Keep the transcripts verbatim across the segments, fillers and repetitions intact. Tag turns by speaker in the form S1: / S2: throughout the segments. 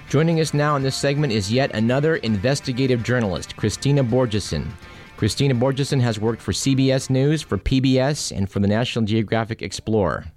S1: Joining us now in this segment is yet another investigative journalist, Christina Borjesson. Christina Borjesson has worked for C B S News, for P B S, and for the National Geographic Explorer.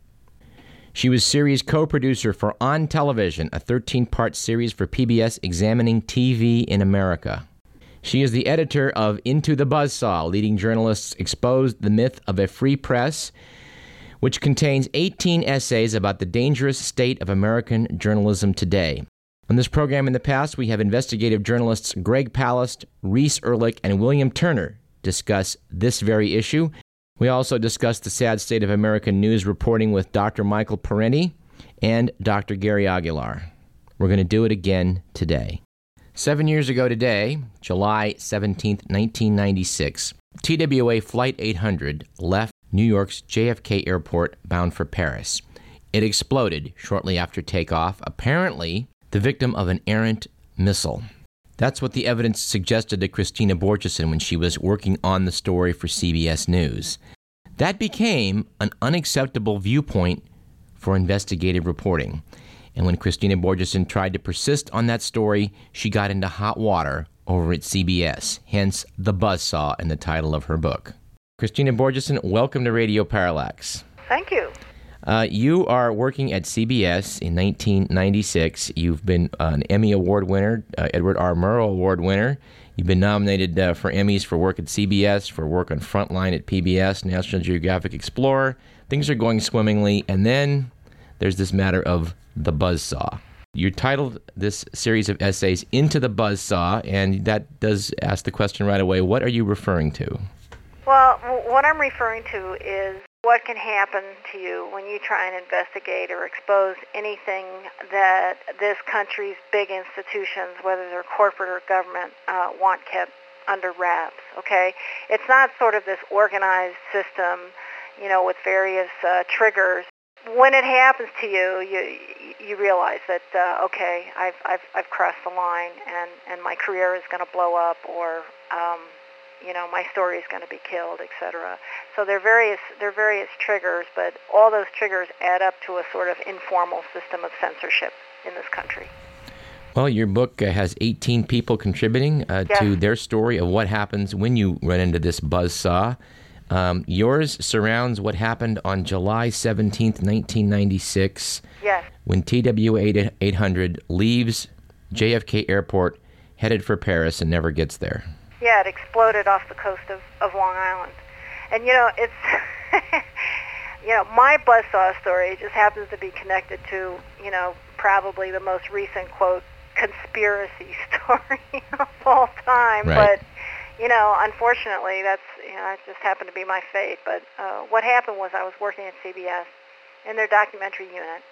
S1: She was series co-producer for On Television, a thirteen-part series for P B S examining T V in America. She is the editor of Into the Buzzsaw, Leading Journalists Expose the Myth of a Free Press, which contains eighteen essays about the dangerous state of American journalism today. On this program in the past, we have investigative journalists Greg Palast, Reese Erlich, and William Turner discuss this very issue. We also discussed the sad state of American news reporting with Doctor Michael Parenti and Doctor Gary Aguilar. We're going to do it again today. Seven years ago today, July seventeenth, nineteen ninety-six, T W A Flight eight hundred left New York's J F K Airport bound for Paris. It exploded shortly after takeoff, apparently the victim of an errant missile. That's what the evidence suggested to Christina Borjesson when she was working on the story for C B S News. That became an unacceptable viewpoint for investigative reporting. And when Christina Borjesson tried to persist on that story, she got into hot water over at C B S, hence The Buzzsaw in the title of her book. Christina Borjesson, welcome to Radio Parallax.
S2: Thank you.
S1: Uh, you are working at C B S in nineteen ninety-six. You've been uh, an Emmy Award winner, uh, Edward R. Murrow Award winner. You've been nominated uh, for Emmys for work at C B S, for work on Frontline at P B S, National Geographic Explorer. Things are going swimmingly, and then there's this matter of The Buzzsaw. You titled this series of essays Into the Buzzsaw, and that does ask the question right away, what are you referring to?
S2: Well, what I'm referring to is what can happen to you when you try and investigate or expose anything that this country's big institutions, whether they're corporate or government, uh, want kept under wraps, okay? It's not sort of this organized system, you know, with various uh, triggers. When it happens to you, you you realize that, uh, okay, I've, I've, I've crossed the line and, and my career is going to blow up, or um, you know, my story is going to be killed, et cetera. So there are various there are various triggers, but all those triggers add up to a sort of informal system of censorship in this country.
S1: Well, your book uh, has eighteen people contributing uh,
S2: yes.
S1: to their story of what happens when you run into this buzzsaw. Um, yours surrounds what happened on July seventeenth, nineteen ninety-six,
S2: yes.
S1: when T W A eight hundred leaves J F K Airport, headed for Paris, and never gets there.
S2: Yeah, it exploded off the coast of, of Long Island. And, you know, it's, you know, my buzzsaw story just happens to be connected to, you know, probably the most recent, quote, conspiracy story of all time.
S1: Right.
S2: But, you know, unfortunately, that's, you know, it just happened to be my fate. But uh, what happened was I was working at C B S in their documentary unit.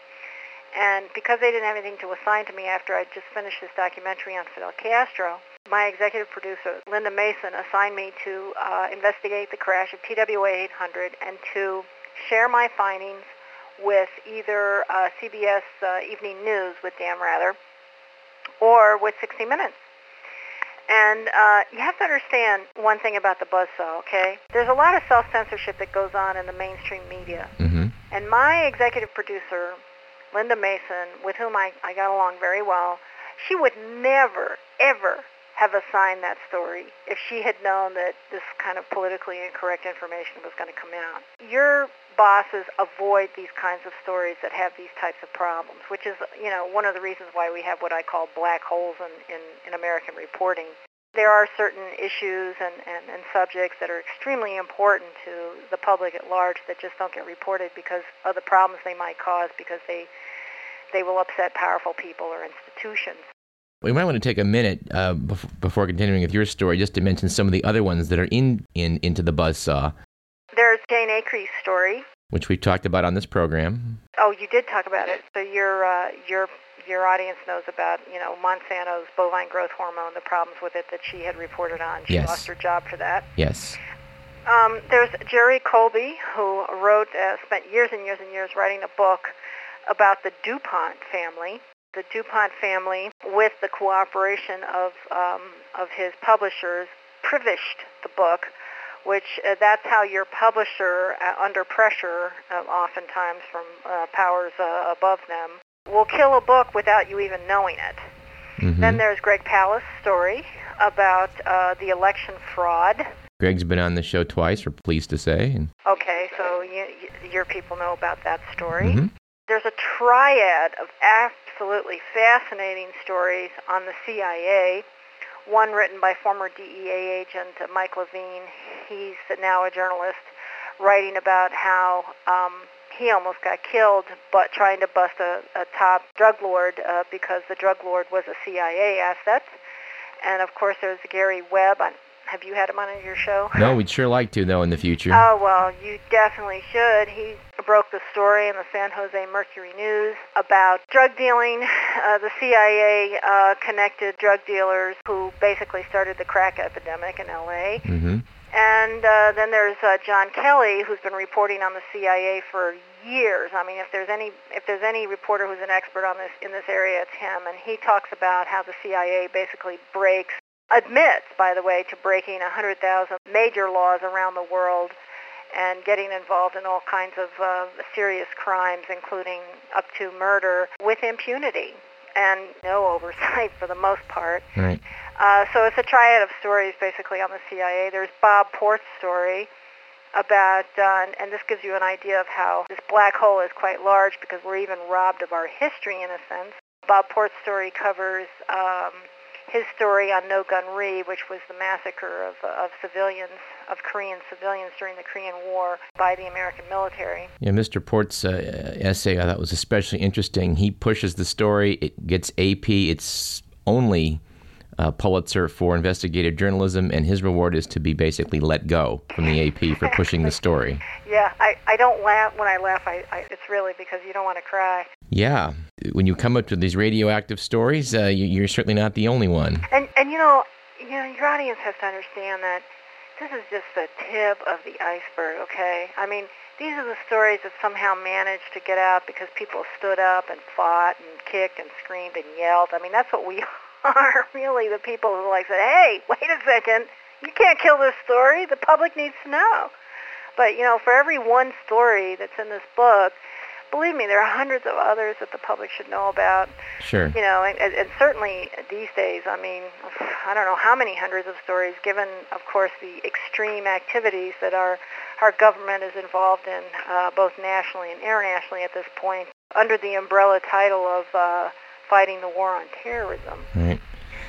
S2: And because they didn't have anything to assign to me after I'd just finished this documentary on Fidel Castro, my executive producer, Linda Mason, assigned me to uh, investigate the crash of T W A eight hundred and to share my findings with either uh, C B S uh, Evening News with Dan Rather or with sixty minutes. And uh, you have to understand one thing about the buzzsaw, okay? There's a lot of self-censorship that goes on in the mainstream media.
S1: Mm-hmm.
S2: And my executive producer, Linda Mason, with whom I, I got along very well, she would never, ever have assigned that story if she had known that this kind of politically incorrect information was going to come out. Your bosses avoid these kinds of stories that have these types of problems, which is, you know, one of the reasons why we have what I call black holes in, in, in American reporting. There are certain issues and, and, and subjects that are extremely important to the public at large that just don't get reported because of the problems they might cause, because they they will upset powerful people or institutions.
S1: We might want to take a minute uh, bef- before continuing with your story just to mention some of the other ones that are in, in Into the Buzzsaw.
S2: There's Jane Acree's story,
S1: which we've talked about on this program.
S2: Oh, you did talk about it. So your uh, your your audience knows about, you know, Monsanto's bovine growth hormone, the problems with it that she had reported on. She
S1: yes.
S2: lost her job for that.
S1: Yes.
S2: Um, there's Jerry Colby, who wrote, uh, spent years and years and years writing a book about the DuPont family. The DuPont family, with the cooperation of um, of his publishers, privished the book, which uh, that's how your publisher, uh, under pressure, uh, oftentimes from uh, powers uh, above them, will kill a book without you even knowing it.
S1: Mm-hmm.
S2: Then there's Greg Palast's story about uh, the election fraud.
S1: Greg's been on the show twice, we're pleased to say. And
S2: Okay, so you, you, your people know about that story.
S1: mm-hmm.
S2: There's a triad of absolutely fascinating stories on the C I A. One written by former D E A agent uh, Mike Levine. He's now a journalist, writing about how um, he almost got killed but trying to bust a, a top drug lord uh, because the drug lord was a C I A asset. And of course there's Gary Webb. I, have you had him on your show?
S1: No, we'd sure like to, though, in the future.
S2: Oh, well, you definitely should. He broke the story in the San Jose Mercury News about drug dealing. Uh, the C I A uh, connected drug dealers who basically started the crack epidemic in L A.
S1: Mm-hmm.
S2: And uh, then there's uh, John Kelly, who's been reporting on the C I A for years. I mean, if there's any if there's any reporter who's an expert on this in this area, it's him. And he talks about how the C I A basically breaks, admits, by the way, to breaking one hundred thousand major laws around the world and getting involved in all kinds of uh, serious crimes, including up to murder, with impunity and no oversight for the most part.
S1: Right.
S2: Uh, so it's a triad of stories basically on the C I A. There's Bob Port's story about, uh, and, and this gives you an idea of how this black hole is quite large because we're even robbed of our history in a sense. Bob Port's story covers um, his story on No Gun Ri, which was the massacre of, of civilians, of Korean civilians during the Korean War by the American military.
S1: Yeah, Mister Port's uh, essay I thought was especially interesting. He pushes the story. It gets A P. It's only uh, Pulitzer for investigative journalism, and his reward is to be basically let go from the A P for pushing the story.
S2: Yeah, I, I don't laugh. When I laugh, I, I, it's really because you don't want to cry.
S1: Yeah. When you come up to these radioactive stories, uh, you, you're certainly not the only one.
S2: And, and you know, you know, your audience has to understand that this is just the tip of the iceberg, okay? I mean, these are the stories that somehow managed to get out because people stood up and fought and kicked and screamed and yelled. I mean, that's what we are, really, the people who like said, hey, wait a second, you can't kill this story. The public needs to know. But, you know, for every one story that's in this book, believe me, there are hundreds of others that the public should know about.
S1: Sure.
S2: You know, and, and certainly these days, I mean, I don't know how many hundreds of stories, given, of course, the extreme activities that our, our government is involved in, uh, both nationally and internationally at this point, under the umbrella title of uh, fighting the war on terrorism.
S1: Right.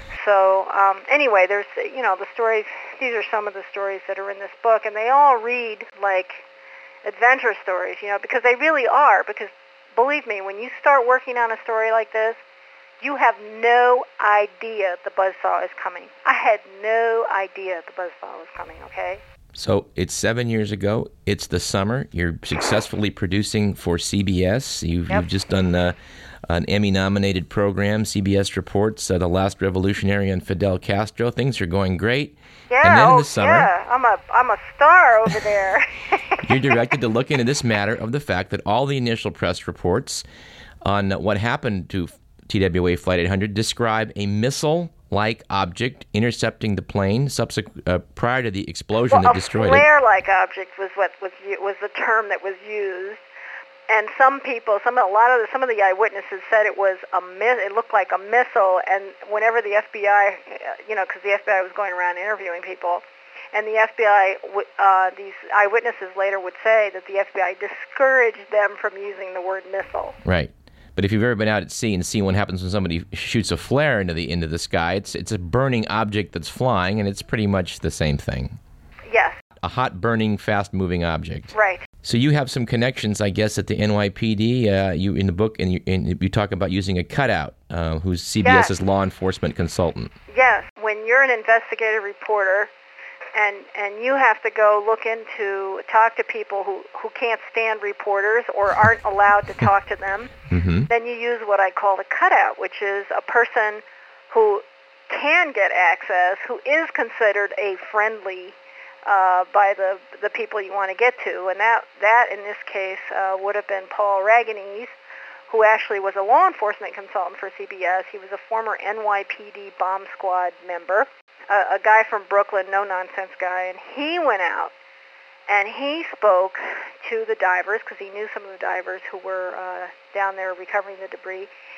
S2: So um, anyway, there's, you know, the stories, these are some of the stories that are in this book, and they all read like adventure stories, you know, because they really are, because believe me, when you start working on a story like this, you have no idea the buzzsaw is coming. I had no idea the buzzsaw was coming, okay?
S1: So it's seven years ago. It's the summer. You're successfully producing for C B S. You've,
S2: Yep.
S1: you've just done uh, an Emmy-nominated program, C B S Reports, uh, The Last Revolutionary on Fidel Castro. Things are going great.
S2: Yeah,
S1: and then
S2: oh,
S1: in the summer,
S2: yeah, I'm a, I'm a star over there.
S1: you're directed to look into this matter of the fact that all the initial press reports on what happened to T W A Flight eight hundred describe a missile-like object intercepting the plane subsequent, uh, prior to the explosion
S2: well,
S1: that destroyed
S2: a
S1: it.
S2: flare-like object was what was was the term that was used. And some people, some a lot of the, some of the eyewitnesses said it was a mi- it looked like a missile. And whenever the F B I, uh, you know, because the F B I was going around interviewing people, and the F B I, w- uh, these eyewitnesses later would say that the F B I discouraged them from using the word missile.
S1: Right. But if you've ever been out at sea and seen what happens when somebody shoots a flare into the into the sky, it's it's a burning object that's flying, and it's pretty much the same thing.
S2: Yes.
S1: A hot, burning, fast-moving object.
S2: Right.
S1: So you have some connections, I guess, at the N Y P D. Uh, you in the book, and you, and you talk about using a cutout, uh, who's CBS's
S2: Yes.
S1: law enforcement consultant.
S2: Yes. When you're an investigative reporter, and and you have to go look into, talk to people who, who can't stand reporters or aren't allowed to talk to them,
S1: Mm-hmm.
S2: then you use what I call a cutout, which is a person who can get access, who is considered a friendly uh, by the the people you want to get to, and that that in this case uh, would have been Paul Raganese, who actually was a law enforcement consultant for C B S. He was a former N Y P D bomb squad member, a, a guy from Brooklyn, no-nonsense guy, and he went out and he spoke to the divers, because he knew some of the divers who were uh, down there recovering the debris,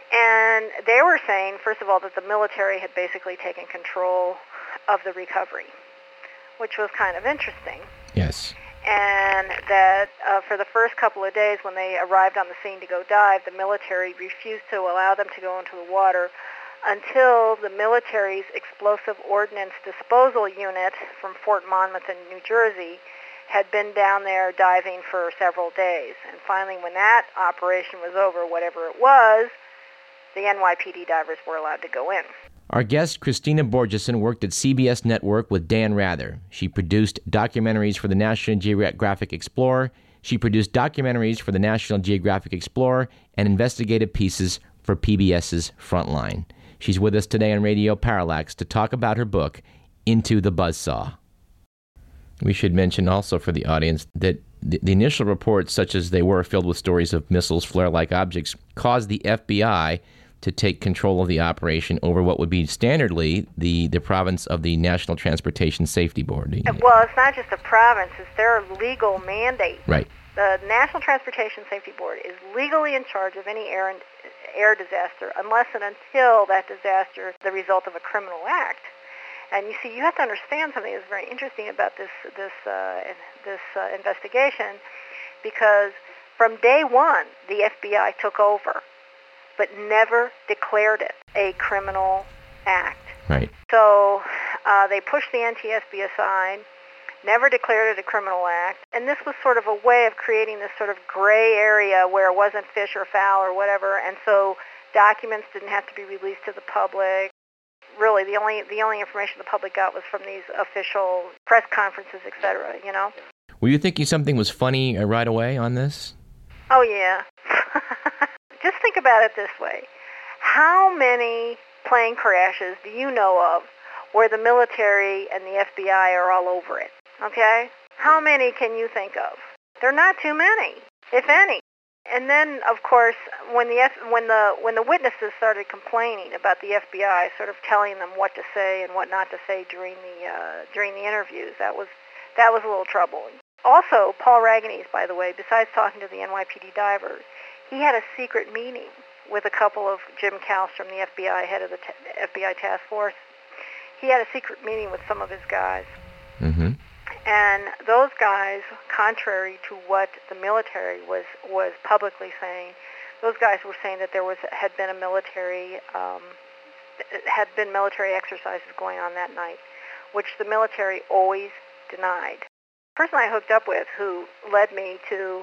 S2: And they were saying, first of all, that the military had basically taken control of the recovery, which was kind of interesting.
S1: Yes.
S2: And that uh, for the first couple of days when they arrived on the scene to go dive, the military refused to allow them to go into the water until the military's explosive ordnance disposal unit from Fort Monmouth in New Jersey had been down there diving for several days. And finally, when that operation was over, whatever it was, the N Y P D divers were allowed to go in.
S1: Our guest, Christina Borgeson, worked at C B S Network with Dan Rather. She produced documentaries for the National Geographic Explorer. She produced documentaries for the National Geographic Explorer and investigative pieces for PBS's Frontline. She's with us today on Radio Parallax to talk about her book, Into the Buzzsaw. We should mention also for the audience that the, the initial reports, such as they were, filled with stories of missiles, flare-like objects, caused the F B I to take control of the operation over what would be standardly the, the province of the National Transportation Safety Board.
S2: Well, it's not just a province, it's their legal mandate.
S1: Right.
S2: The National Transportation Safety Board is legally in charge of any air, air disaster unless and until that disaster is the result of a criminal act. And you see, you have to understand something that's very interesting about this this uh, this uh, investigation, because from day one, the F B I took over, but never declared it a criminal act.
S1: Right.
S2: So uh, they pushed the N T S B aside, never declared it a criminal act, and this was sort of a way of creating this sort of gray area where it wasn't fish or fowl or whatever, and so documents didn't have to be released to the public. Really, the only the only information the public got was from these official press conferences, et cetera, you know?
S1: Were you thinking something was funny uh, right away on this?
S2: Oh, yeah. Just think about it this way. How many plane crashes do you know of where the military and the F B I are all over it? Okay? How many can you think of? There are not too many, if any. And then, of course, when the F- when the when the witnesses started complaining about the F B I, sort of telling them what to say and what not to say during the uh, during the interviews, that was that was a little troubling. Also, Paul Raganese, by the way, besides talking to the N Y P D divers, he had a secret meeting with a couple of Jim Kallstrom, the F B I head of the t- F B I task force. He had a secret meeting with some of his guys.
S1: Mm-hmm.
S2: And those guys, contrary to what the military was, was publicly saying, those guys were saying that there was had been a military um, had been military exercises going on that night, which the military always denied. The person I hooked up with, who led me to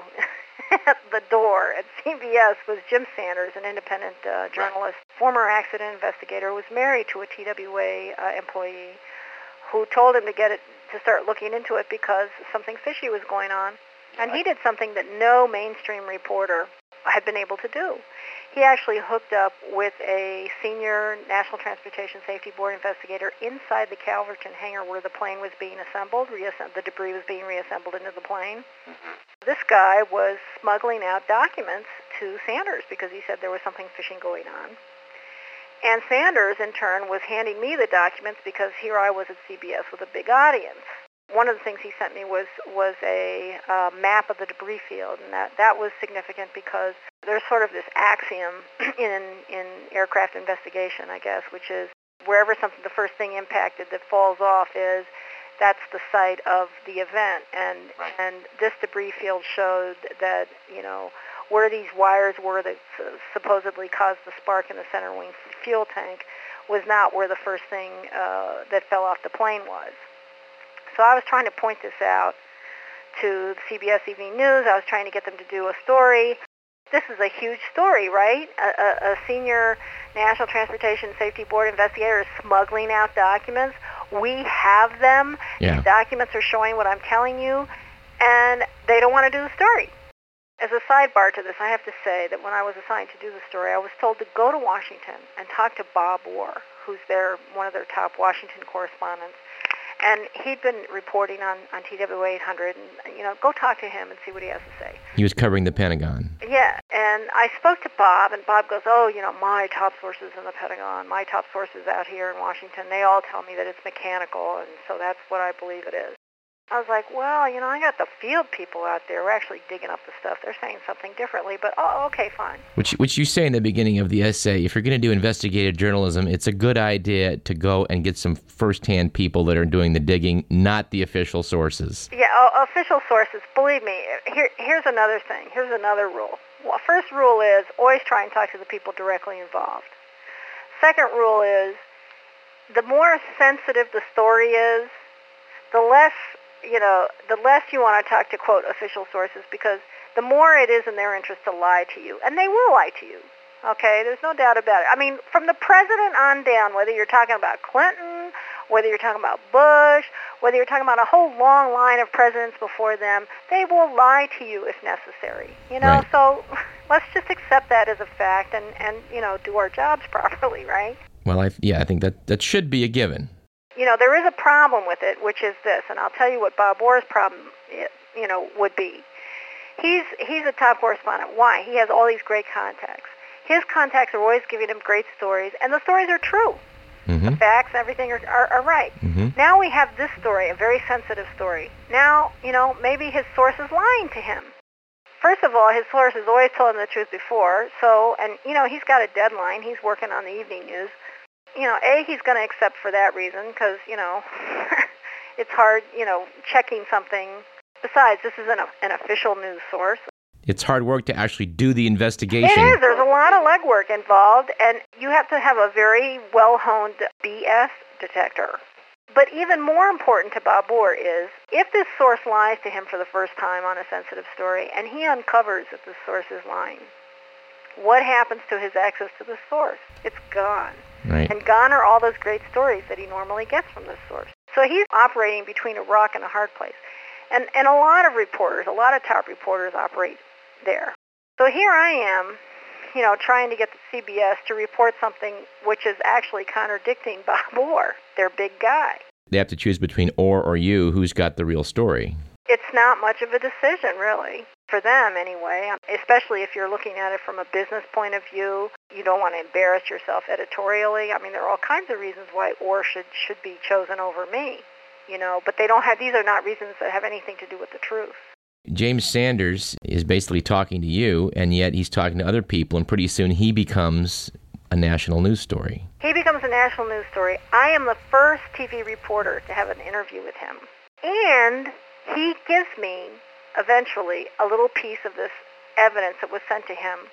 S2: the door at C B S, was Jim Sanders, an independent uh, journalist, former accident investigator, who was married to a T W A uh, employee, who told him to get it to start looking into it because something fishy was going on. And he did something that no mainstream reporter had been able to do. He actually hooked up with a senior National Transportation Safety Board investigator inside the Calverton hangar where the plane was being assembled, reassemb- the debris was being reassembled into the plane. Mm-hmm. This guy was smuggling out documents to Sanders because he said there was something fishy going on. And Sanders, in turn, was handing me the documents because here I was at C B S with a big audience. One of the things he sent me was was a uh, map of the debris field, and that, that was significant because there's sort of this axiom in in aircraft investigation, I guess, which is wherever something, the first thing impacted that falls off is, that's the site of the event. And right. and this debris field showed that, you know, where these wires were that supposedly caused the spark in the center wing fuel tank was not where the first thing uh, that fell off the plane was. So I was trying to point this out to C B S Evening News. I was trying to get them to do a story. This is a huge story, right? A, a, a senior National Transportation Safety Board investigator is smuggling out documents. We have them.
S1: Yeah.
S2: The documents are showing what I'm telling you, and they don't want to do the story. As a sidebar to this, I have to say that when I was assigned to do the story, I was told to go to Washington and talk to Bob Orr, who's their one of their top Washington correspondents. And he'd been reporting on, on T W A eight hundred, and, you know, go talk to him and see what he has to say.
S1: He was covering the Pentagon.
S2: Yeah, and I spoke to Bob, and Bob goes, oh, you know, my top sources in the Pentagon, my top sources out here in Washington, they all tell me that it's mechanical, and so that's what I believe it is. I was like, well, you know, I got the field people out there who are actually digging up the stuff. They're saying something differently, but oh, okay, fine.
S1: Which, which you say in the beginning of the essay, if you're going to do investigative journalism, it's a good idea to go and get some firsthand people that are doing the digging, not the official sources.
S2: Yeah, oh, official sources. Believe me, here, here's another thing. Here's another rule. Well, first rule is always try and talk to the people directly involved. Second rule is the more sensitive the story is, the less, you know, the less you want to talk to, quote, official sources, because the more it is in their interest to lie to you. And they will lie to you, okay? There's no doubt about it. I mean, from the president on down, whether you're talking about Clinton, whether you're talking about Bush, whether you're talking about a whole long line of presidents before them, they will lie to you if necessary, you know?
S1: Right.
S2: So let's just accept that as a fact and, and, you know, do our jobs properly, right?
S1: Well, I, yeah, I think that, that should be a given.
S2: You know, there is a problem with it, which is this, and I'll tell you what Bob Orr's problem, you know, would be. He's he's a top correspondent. Why? He has all these great contacts. His contacts are always giving him great stories, and the stories are true.
S1: Mm-hmm.
S2: The facts, everything are, are, are right.
S1: Mm-hmm.
S2: Now we have this story, a very sensitive story. Now, you know, maybe his source is lying to him. First of all, his source has always told him the truth before, so, and, you know, he's got a deadline. He's working on the evening news. You know, A, he's going to accept for that reason because, you know, it's hard, you know, checking something. Besides, this isn't a, an official news source.
S1: It's hard work to actually do the investigation.
S2: It is. There's a lot of legwork involved, and you have to have a very well-honed B S detector. But even more important to Bob Orr is, if this source lies to him for the first time on a sensitive story, and he uncovers that the source is lying, what happens to his access to the source? It's gone.
S1: Right.
S2: And gone are all those great stories that he normally gets from this source. So he's operating between a rock and a hard place. And and a lot of reporters, a lot of top reporters operate there. So here I am, you know, trying to get the C B S to report something which is actually contradicting Bob Orr, their big guy.
S1: They have to choose between Orr or you, who's got the real story.
S2: It's not much of a decision, really, for them anyway, especially if you're looking at it from a business point of view. You don't want to embarrass yourself editorially. I mean, there are all kinds of reasons why Orr should, should be chosen over me, you know, but they don't have, these are not reasons that have anything to do with the truth.
S1: James Sanders is basically talking to you, and yet he's talking to other people, and pretty soon he becomes a national news story.
S2: He becomes a national news story. I am the first T V reporter to have an interview with him. And he gives me, eventually, a little piece of this evidence that was sent to him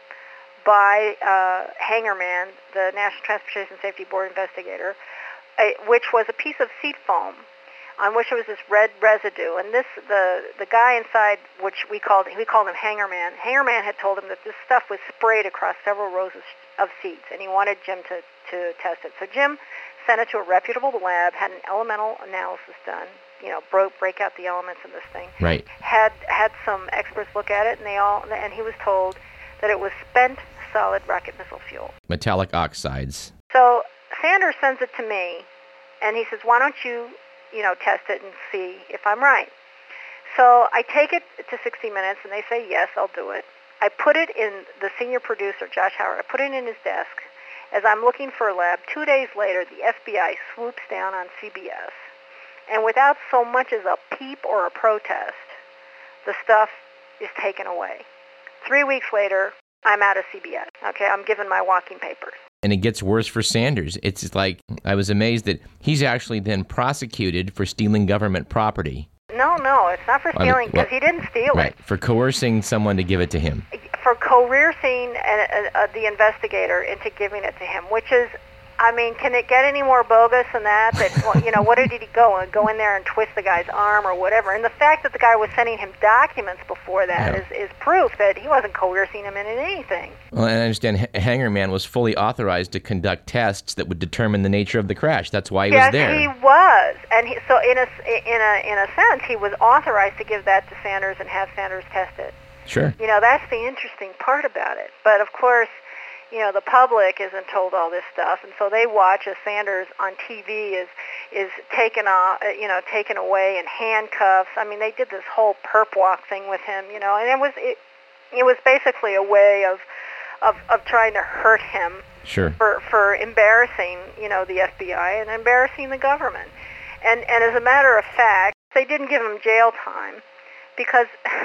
S2: by uh, Hangerman, the National Transportation Safety Board investigator, uh, which was a piece of seat foam on which there was this red residue. And this, the the guy inside, which we called we called him Hangerman. Hangerman had told him that this stuff was sprayed across several rows of, of seats, and he wanted Jim to, to test it. So Jim sent it to a reputable lab, had an elemental analysis done, you know, broke break out the elements in this thing.
S1: Right.
S2: Had had some experts look at it, and they all and he was told that it was spent solid rocket missile fuel.
S1: Metallic oxides.
S2: So Sanders sends it to me, and he says, "Why don't you, you know, test it and see if I'm right?" So I take it to sixty minutes, and they say, "Yes, I'll do it." I put it in the senior producer, Josh Howard. I put it in his desk. As I'm looking for a lab, two days later, the F B I swoops down on C B S. And without so much as a peep or a protest, the stuff is taken away. Three weeks later, I'm out of C B S. Okay, I'm given my walking papers.
S1: And it gets worse for Sanders. It's like, I was amazed that he's actually then prosecuted for stealing government property.
S2: No, no, it's not for stealing, because well, he didn't steal
S1: right,
S2: it.
S1: For coercing someone to give it to him.
S2: For coercing uh, uh, the investigator into giving it to him, which is, I mean, can it get any more bogus than that? That well, you know, what did he go go in there and twist the guy's arm or whatever? And the fact that the guy was sending him documents before that yeah. is, is proof that he wasn't coercing him into anything.
S1: Well, and I understand H- Hangerman was fully authorized to conduct tests that would determine the nature of the crash. That's why he
S2: yes,
S1: was there.
S2: Yes, he was, and he, so in a in a in a sense, he was authorized to give that to Sanders and have Sanders test it.
S1: Sure.
S2: You know, that's the interesting part about it. But of course, you know, the public isn't told all this stuff, and so they watch as Sanders on T V is is taken off, you know, taken away in handcuffs. I mean, they did this whole perp walk thing with him, you know, and it was it, it was basically a way of of of trying to hurt him.
S1: Sure.
S2: For for embarrassing, you know, the F B I and embarrassing the government. And and as a matter of fact, They didn't give him jail time because,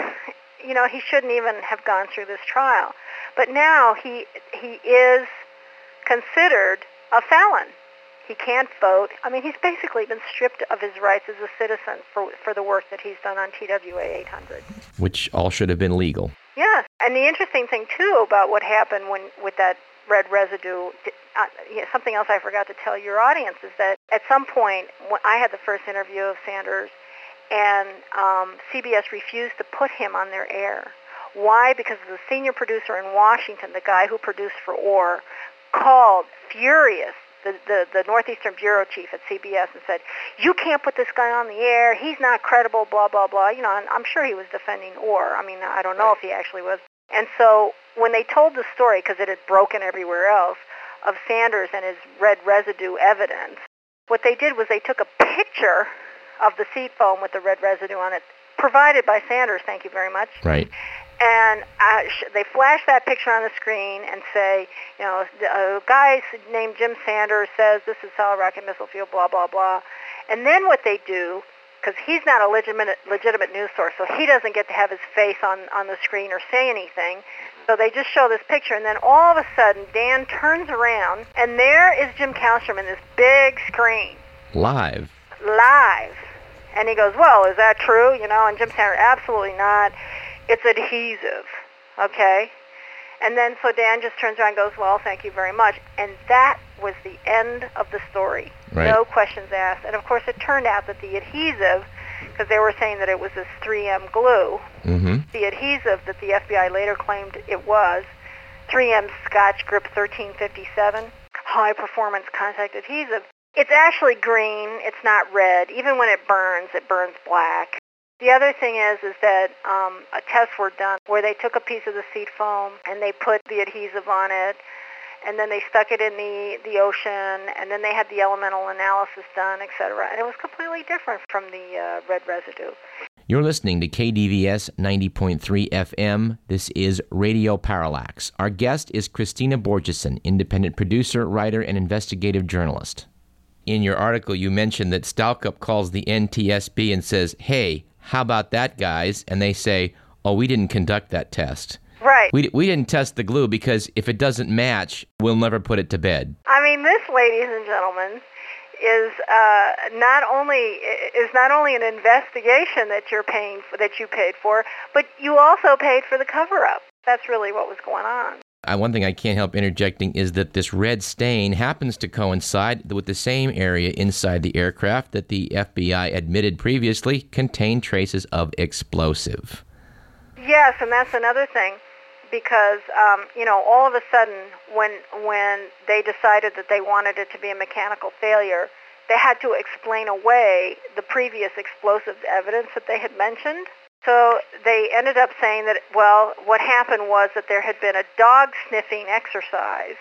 S2: you know, he shouldn't even have gone through this trial. But now he he is considered a felon. He can't vote. I mean, he's basically been stripped of his rights as a citizen for for the work that he's done on T W A eight hundred.
S1: Which all should have been legal.
S2: Yeah, and the interesting thing, too, about what happened when with that red residue, uh, yeah, something else I forgot to tell your audience is that at some point, when I had the first interview of Sanders, and um, C B S refused to put him on their air. Why? Because the senior producer in Washington, the guy who produced for Orr, called furious the, the, the Northeastern bureau chief at C B S and said, you can't put this guy on the air, he's not credible, blah, blah, blah. You know, and I'm sure he was defending Orr. I mean, I don't know if he actually was. And so when they told the story, because it had broken everywhere else, of Sanders and his red residue evidence, what they did was they took a picture of the seat foam with the red residue on it, provided by Sanders, thank you very much.
S1: Right.
S2: And uh, sh- they flash that picture on the screen and say, you know, a guy named Jim Sanders says this is Solid Rocket Missile Field, blah, blah, blah. And then what they do, because he's not a legitimate, legitimate news source, so he doesn't get to have his face on, on the screen or say anything. So they just show this picture, and then all of a sudden, Dan turns around, and there is Jim Kallstrom in this big screen.
S1: Live.
S2: Live. And he goes, well, is that true? You know, and Jim Sanders, absolutely not. It's adhesive, okay? And then so Dan just turns around and goes, well, thank you very much. And that was the end of the story.
S1: Right.
S2: No questions asked. And, of course, it turned out that the adhesive, because they were saying that it was this three M glue,
S1: mm-hmm.
S2: the adhesive that the F B I later claimed it was, three M Scotch Grip thirteen fifty-seven, high-performance contact adhesive. It's actually green. It's not red. Even when it burns, it burns black. The other thing is is that um, a tests were done where they took a piece of the seat foam and they put the adhesive on it, and then they stuck it in the, the ocean, and then they had the elemental analysis done, et cetera. And it was completely different from the uh, red residue.
S1: You're listening to K D V S ninety point three F M. This is Radio Parallax. Our guest is Christina Borjesson, independent producer, writer, and investigative journalist. In your article, you mentioned that Stalcup calls the N T S B and says, hey, how about that, guys? And they say, oh, we didn't conduct that test.
S2: Right.
S1: We we didn't test the glue because if it doesn't match, we'll never put it to bed.
S2: I mean, this, ladies and gentlemen, is uh, not only is not only an investigation that you're paying for, that you paid for, but you also paid for the cover-up. That's really what was going on.
S1: Uh, one thing I can't help interjecting is that this red stain happens to coincide with the same area inside the aircraft that the F B I admitted previously contained traces of explosive.
S2: Yes, and that's another thing, because um, you know, all of a sudden, when when they decided that they wanted it to be a mechanical failure, they had to explain away the previous explosive evidence that they had mentioned. So they ended up saying that, well, what happened was that there had been a dog sniffing exercise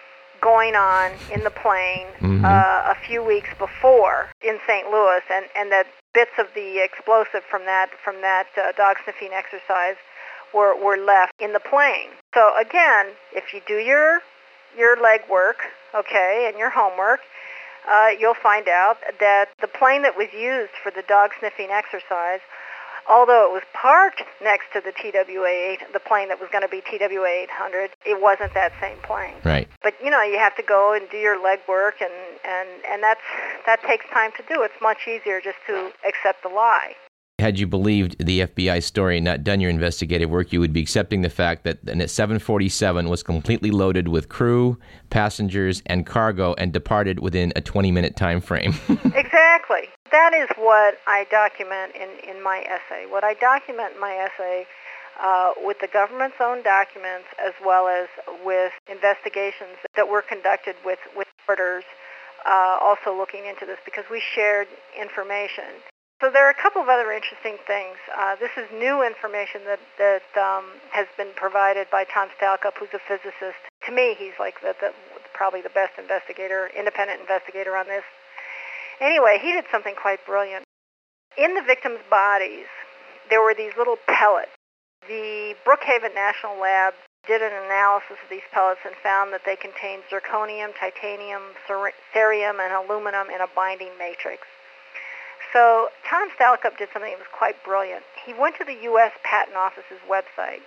S2: going on in the plane
S1: mm-hmm.
S2: uh, a few weeks before in Saint Louis, and, and that bits of the explosive from that from that uh, dog sniffing exercise were, were left in the plane. So again, if you do your your legwork, okay, and your homework, uh, you'll find out that the plane that was used for the dog sniffing exercise, although it was parked next to the T W A eight, the plane that was going to be T W A eight hundred, it wasn't that same plane.
S1: Right.
S2: But, you know, you have to go and do your legwork, and, and, and that's that takes time to do. It's much easier just to accept the lie.
S1: Had you believed the F B I story and not done your investigative work, you would be accepting the fact that the seven forty-seven was completely loaded with crew, passengers, and cargo and departed within a twenty-minute time frame.
S2: Exactly. That is what I document in, in my essay. What I document in my essay uh, with the government's own documents, as well as with investigations that were conducted with, with reporters uh, also looking into this, because we shared information. So there are a couple of other interesting things. Uh, this is new information that, that um, has been provided by Tom Stalcup, who's a physicist. To me, he's like the, the probably the best investigator, independent investigator on this. Anyway, he did something quite brilliant. In the victims' bodies, there were these little pellets. The Brookhaven National Lab did an analysis of these pellets and found that they contained zirconium, titanium, cerium, and aluminum in a binding matrix. So Tom Stalcup did something that was quite brilliant. He went to the U S Patent Office's website,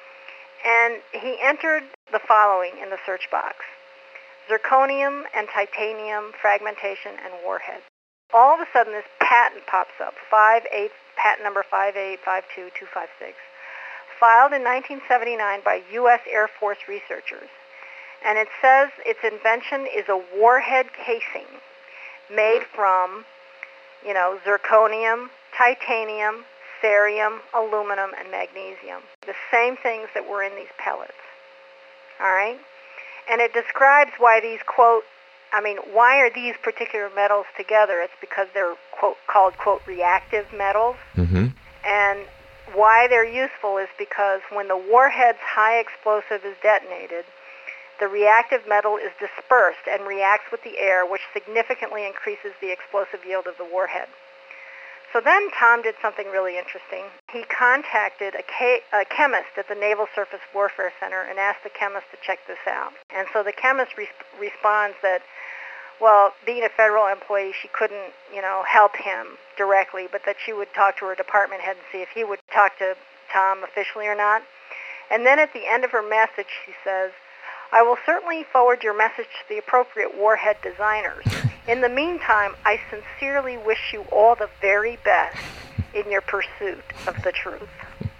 S2: and he entered the following in the search box: zirconium and titanium fragmentation and warhead. All of a sudden, this patent pops up, five eight, patent number five eight five two two five six, filed in nineteen seventy-nine by U S Air Force researchers. And it says its invention is a warhead casing made from, you know, zirconium, titanium, cerium, aluminum, and magnesium. The same things that were in these pellets. All right? And it describes why these, quote, I mean, why are these particular metals together? It's because they're, quote, called, quote, reactive metals.
S1: Mm-hmm.
S2: And why they're useful is because when the warhead's high explosive is detonated, the reactive metal is dispersed and reacts with the air, which significantly increases the explosive yield of the warhead. So then Tom did something really interesting. He contacted a, ca- a chemist at the Naval Surface Warfare Center and asked the chemist to check this out. And so the chemist re- responds that, well, being a federal employee, she couldn't, you know, help him directly, but that she would talk to her department head and see if he would talk to Tom officially or not. And then at the end of her message, she says, I will certainly forward your message to the appropriate warhead designers. In the meantime, I sincerely wish you all the very best in your pursuit of the truth.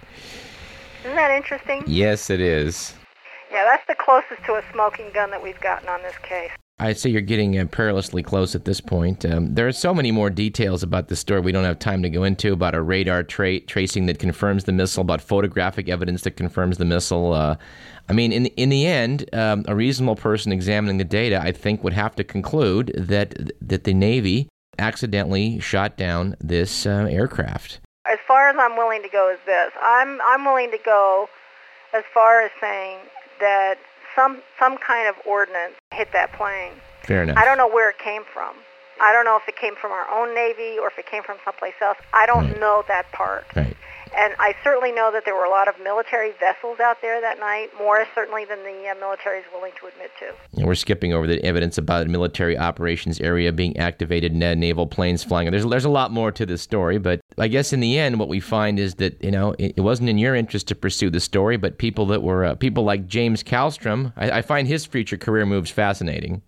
S2: Isn't that interesting?
S1: Yes, it is.
S2: Yeah, that's the closest to a smoking gun that we've gotten on this case.
S1: I'd say you're getting uh, perilously close at this point. Um, there are so many more details about this story we don't have time to go into, about a radar tra- tracing that confirms the missile, about photographic evidence that confirms the missile. Uh, I mean, in, in the end, um, a reasonable person examining the data, I think, would have to conclude that that the Navy accidentally shot down this uh, aircraft.
S2: As far as I'm willing to go is this. I'm, I'm willing to go as far as saying that Some some kind of ordnance hit that plane.
S1: Fair enough.
S2: I don't know where it came from. I don't know if it came from our own Navy or if it came from someplace else. I don't
S1: right.
S2: know that part.
S1: Right.
S2: And I certainly know that there were a lot of military vessels out there that night, more certainly than the uh, military is willing to admit to.
S1: And we're skipping over the evidence about a military operations area being activated, and naval planes flying. There's there's a lot more to this story, but I guess in the end, what we find is that, you know, it, it wasn't in your interest to pursue the story, but people that were uh, people like James Kallstrom. I, I find his future career moves fascinating.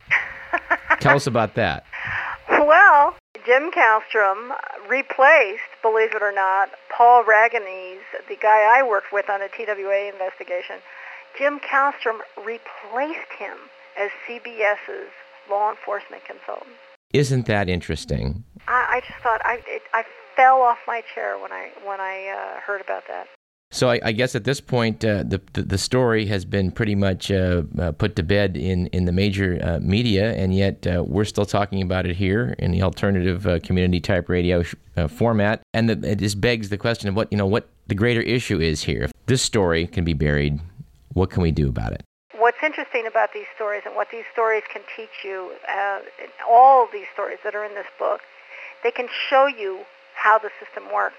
S1: Tell us about that.
S2: Well, Jim Kallstrom replaced, believe it or not, Paul Raganese, the guy I worked with on the T W A investigation. Jim Kallstrom replaced him as CBS's law enforcement consultant.
S1: Isn't that interesting?
S2: I, I just thought I it, I fell off my chair when I when I uh, heard about that.
S1: So I, I guess at this point, uh, the, the the story has been pretty much uh, uh, put to bed in, in the major uh, media, and yet uh, we're still talking about it here in the alternative uh, community type radio sh- uh, format. And the, it just begs the question of what you know what the greater issue is here. If this story can be buried, what can we do about it?
S2: What's interesting about these stories and what these stories can teach you, uh, all of these stories that are in this book, they can show you how the system works.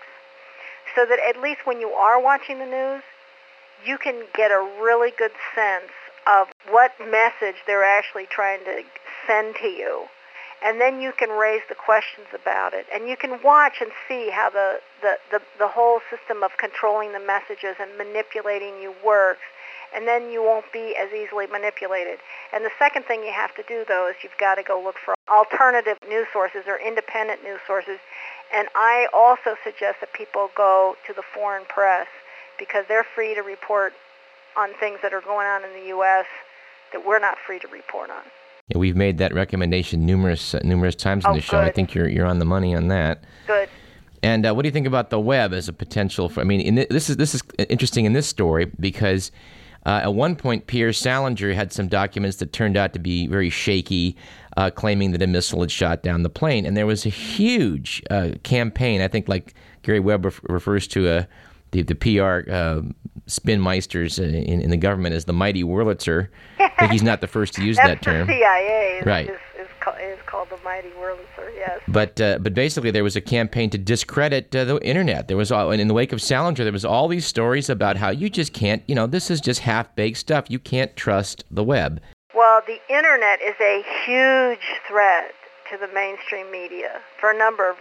S2: So that at least when you are watching the news, you can get a really good sense of what message they're actually trying to send to you. And then you can raise the questions about it. And you can watch and see how the, the, the, the whole system of controlling the messages and manipulating you works. And then you won't be as easily manipulated. And the second thing you have to do, though, is you've got to go look for alternative news sources or independent news sources. And I also suggest that people go to the foreign press because they're free to report on things that are going on in the U S that we're not free to report on.
S1: Yeah, we've made that recommendation numerous uh, numerous times in
S2: oh,
S1: the show.
S2: Good.
S1: I think you're you're on the money on that.
S2: Good.
S1: And uh, what do you think about the web as a potential for? I mean, in th- this is this is interesting in this story because uh, at one point Pierre Salinger had some documents that turned out to be very shaky, uh, claiming that a missile had shot down the plane, and there was a huge uh, campaign. I think, like Gary Webb ref- refers to a. The, the P R uh, spin meisters in, in the government as the mighty Wurlitzer. I think he's not the first to use that term.
S2: That's the C I A is,
S1: right.
S2: is, is, called, is called the mighty Wurlitzer, yes.
S1: But uh, but basically there was a campaign to discredit uh, the internet. There was all, and in the wake of Salinger, there was all these stories about how you just can't, you know, this is just half-baked stuff. You can't trust the web.
S2: Well, the internet is a huge threat to the mainstream media for a number of reasons.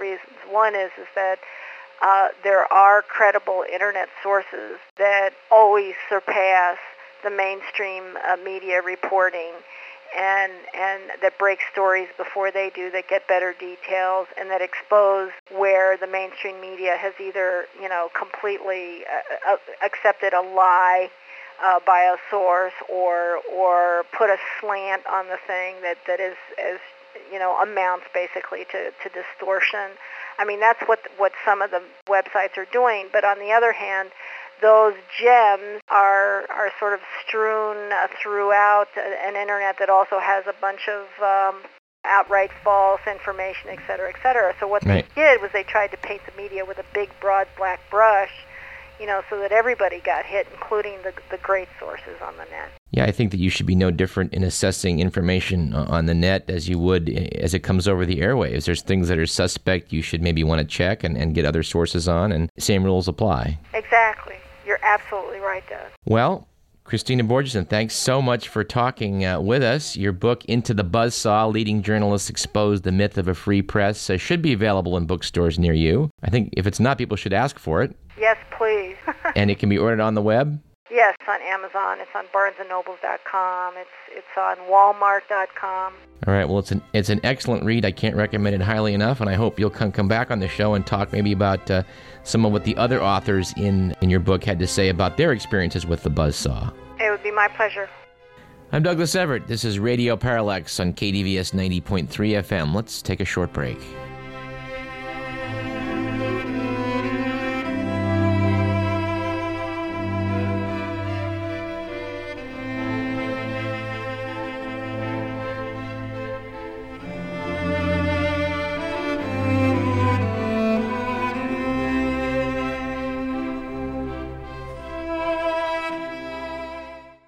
S2: One is is that uh, there are credible internet sources that always surpass the mainstream uh, media reporting, and and that break stories before they do, that get better details, and that expose where the mainstream media has either, you know, completely uh, uh, accepted a lie uh, by a source, or or put a slant on the thing that, that is, is, you know, amounts basically to, to distortion. I mean, that's what what some of the websites are doing. But on the other hand, those gems are are sort of strewn uh, throughout an internet that also has a bunch of um, outright false information, et cetera, et cetera. So what
S1: right.
S2: they did was they tried to paint the media with a big, broad, black brush, you know, so that everybody got hit, including the the great sources on the net.
S1: Yeah, I think that you should be no different in assessing information on the net as you would as it comes over the airwaves. There's things that are suspect you should maybe want to check and, and get other sources on, and same rules apply.
S2: Exactly. You're absolutely right, Doug.
S1: Well, Christina Borjesson, thanks so much for talking uh, with us. Your book, Into the Buzzsaw, Leading Journalists Expose the Myth of a Free Press, uh, should be available in bookstores near you. I think if it's not, people should ask for it.
S2: Yes, please.
S1: And it can be ordered on the web?
S2: Yes, on Amazon. It's on barnes and nobles dot com. It's it's on walmart dot com.
S1: All right. Well, it's an it's an excellent read. I can't recommend it highly enough, and I hope you'll come come back on the show and talk maybe about uh, some of what the other authors in, in your book had to say about their experiences with the Buzzsaw.
S2: It would be my pleasure.
S1: I'm Douglas Everett. This is Radio Parallax on K D V S ninety point three F M. Let's take a short break.